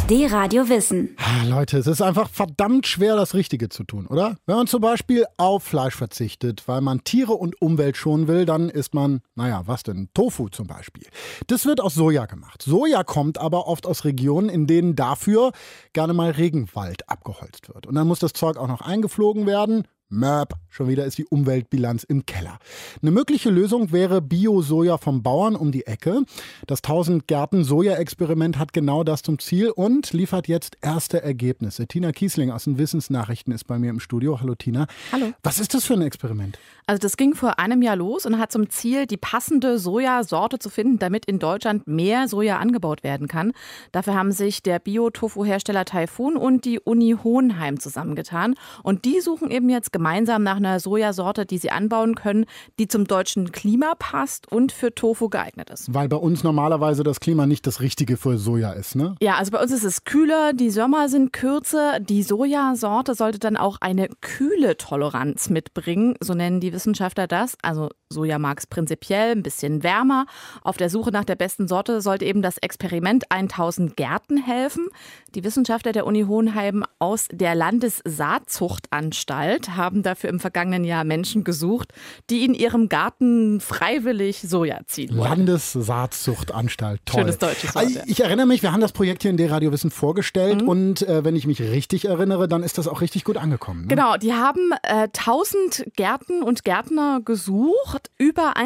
D-Radio Wissen. Leute, es ist einfach verdammt schwer, das Richtige zu tun, oder? Wenn man zum Beispiel auf Fleisch verzichtet, weil man Tiere und Umwelt schonen will, dann isst man, was denn? Tofu zum Beispiel. Das wird aus Soja gemacht. Soja kommt aber oft aus Regionen, in denen dafür gerne mal Regenwald abgeholzt wird. Und dann muss das Zeug auch noch eingeflogen werden. Möp, schon wieder ist die Umweltbilanz im Keller. Eine mögliche Lösung wäre Bio-Soja vom Bauern um die Ecke. Das 1000-Gärten-Soja-Experiment hat genau das zum Ziel und liefert jetzt erste Ergebnisse. Tina Kiesling aus den Wissensnachrichten ist bei mir im Studio. Hallo Tina. Hallo. Was ist das für ein Experiment? Also das ging vor einem Jahr los und hat zum Ziel, die passende Sojasorte zu finden, damit in Deutschland mehr Soja angebaut werden kann. Dafür haben sich der Bio-Tofu-Hersteller Taifun und die Uni Hohenheim zusammengetan. Und die suchen eben jetzt gemeinsam nach einer Sojasorte, die sie anbauen können, die zum deutschen Klima passt und für Tofu geeignet ist. Weil bei uns normalerweise das Klima nicht das Richtige für Soja ist, ne? Ja, also bei uns ist es kühler, die Sommer sind kürzer. Die Sojasorte sollte dann auch eine Kühletoleranz mitbringen, so nennen die Wissenschaftler das. Also Soja mag es prinzipiell ein bisschen wärmer. Auf der Suche nach der besten Sorte sollte eben das Experiment 1000 Gärten helfen. Die Wissenschaftler der Uni Hohenheim aus der Landessaatzuchtanstalt haben dafür im vergangenen Jahr Menschen gesucht, die in ihrem Garten freiwillig Soja ziehen wollen. Landessaatzuchtanstalt, toll. Schönes deutsches Wort, ja. Ich erinnere mich, wir haben das Projekt hier in D-Radio Wissen vorgestellt und wenn ich mich richtig erinnere, dann ist das auch richtig gut angekommen. Ne? Genau, die haben 1000 Gärten und Gärtner gesucht. Über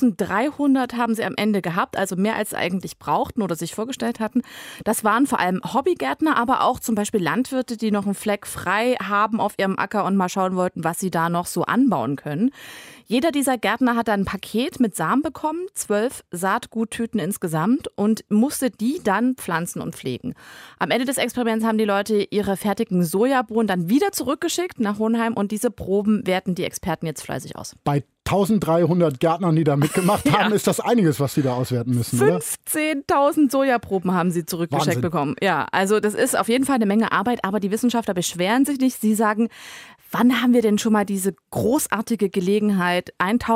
1300 haben sie am Ende gehabt, also mehr als sie eigentlich brauchten oder sich vorgestellt hatten. Das waren vor allem Hobbygärtner, aber auch zum Beispiel Landwirte, die noch einen Fleck frei haben auf ihrem Acker und mal schauen wollten, was sie da noch so anbauen können. Jeder dieser Gärtner hat dann ein Paket mit Samen bekommen, 12 Saatguttüten insgesamt und musste die dann pflanzen und pflegen. Am Ende des Experiments haben die Leute ihre fertigen Sojabohnen dann wieder zurückgeschickt nach Hohenheim und diese Proben werten die Experten jetzt fleißig aus. Bei 1300 Gärtnern, die da mitgemacht haben, ist das einiges, was sie da auswerten müssen, oder? 15.000 Sojaproben haben sie zurückgeschickt Wahnsinn. bekommen. Ja, also das ist auf jeden Fall eine Menge Arbeit, aber die Wissenschaftler beschweren sich nicht. Sie sagen, wann haben wir denn schon mal diese großartige Gelegenheit,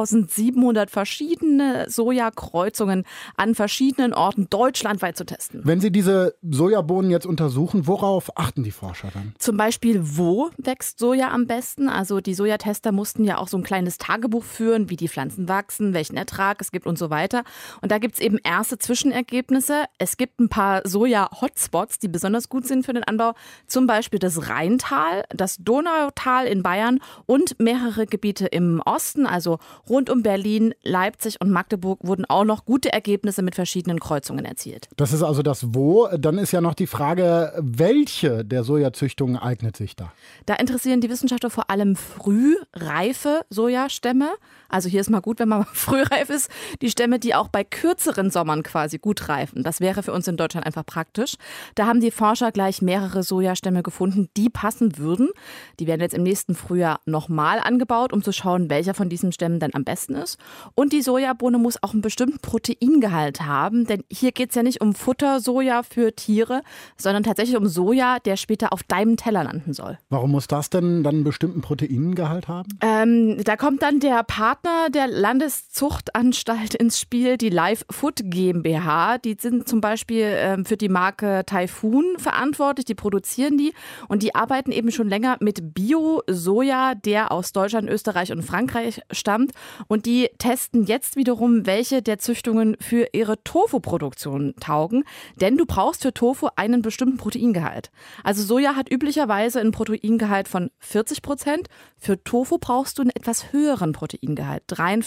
1700 verschiedene Sojakreuzungen an verschiedenen Orten deutschlandweit zu testen? Wenn Sie diese Sojabohnen jetzt untersuchen, worauf achten die Forscher dann? Zum Beispiel, wo wächst Soja am besten? Also die Sojatester mussten ja auch so ein kleines Tagebuch führen, wie die Pflanzen wachsen, welchen Ertrag es gibt und so weiter. Und da gibt es eben erste Zwischenergebnisse. Es gibt ein paar Soja-Hotspots, die besonders gut sind für den Anbau. Zum Beispiel das Rheintal, das Donautal in Bayern und mehrere Gebiete im Osten, also rund um Berlin, Leipzig und Magdeburg, wurden auch noch gute Ergebnisse mit verschiedenen Kreuzungen erzielt. Das ist also das Wo. Dann ist ja noch die Frage, welche der Sojazüchtungen eignet sich da? Da interessieren die Wissenschaftler vor allem frühreife Sojastämme. Also hier ist mal gut, wenn man frühreif ist. Die Stämme, die auch bei kürzeren Sommern quasi gut reifen. Das wäre für uns in Deutschland einfach praktisch. Da haben die Forscher gleich mehrere Sojastämme gefunden, die passen würden. Die werden jetzt im nächsten Frühjahr nochmal angebaut, um zu schauen, welcher von diesen Stämmen dann am besten ist. Und die Sojabohne muss auch einen bestimmten Proteingehalt haben, denn hier geht es ja nicht um Futtersoja für Tiere, sondern tatsächlich um Soja, der später auf deinem Teller landen soll. Warum muss das denn dann einen bestimmten Proteingehalt haben? Da kommt dann der Partner der Landeszuchtanstalt ins Spiel, die Live Food GmbH. Die sind zum Beispiel für die Marke Taifun verantwortlich, die produzieren die und die arbeiten eben schon länger mit Bio-Soja, der aus Deutschland, Österreich und Frankreich stammt. Und die testen jetzt wiederum, welche der Züchtungen für ihre Tofu-Produktion taugen. Denn du brauchst für Tofu einen bestimmten Proteingehalt. Also Soja hat üblicherweise einen Proteingehalt von 40%. Für Tofu brauchst du einen etwas höheren Proteingehalt.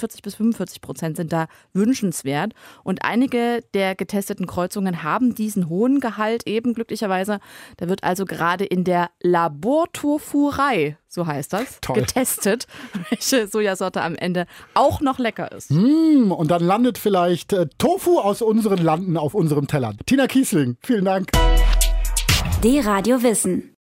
43-45% sind da wünschenswert. Und einige der getesteten Kreuzungen haben diesen hohen Gehalt eben glücklicherweise. Da wird also gerade in der Labortofuerei, so heißt das, Toll. getestet, welche Sojasorte am Ende auch noch lecker ist. Und dann landet vielleicht Tofu aus unseren Landen auf unserem Teller. Tina Kiesling, vielen Dank. D-Radio Wissen.